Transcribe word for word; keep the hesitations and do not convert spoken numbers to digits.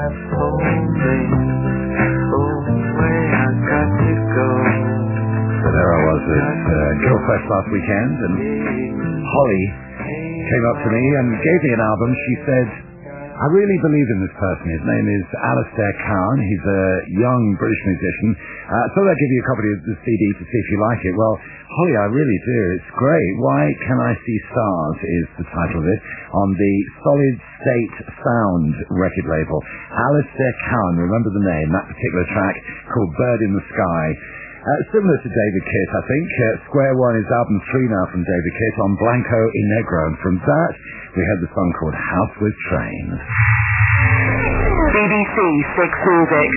have told me, oh, where I got to go. So there I was at uh, Girlfest last weekend, and Holly came up to me and gave me an album. She said, I really believe in this person. His name is Alistair Cowan. He's a young British musician. Uh, so I'll give you a copy of the C D to see if you like it. Well, Holly, I really do. It's great. Why Can I See Stars is the title of it, on the Solid State Sound record label. Alistair Cowan, remember the name, that particular track called Bird in the Sky. Uh, similar to David Kitt, I think. Uh, Square One is album three now from David Kitt on Blanco y Negro. And from that, we had the song called House with Trains. B B C Six Music.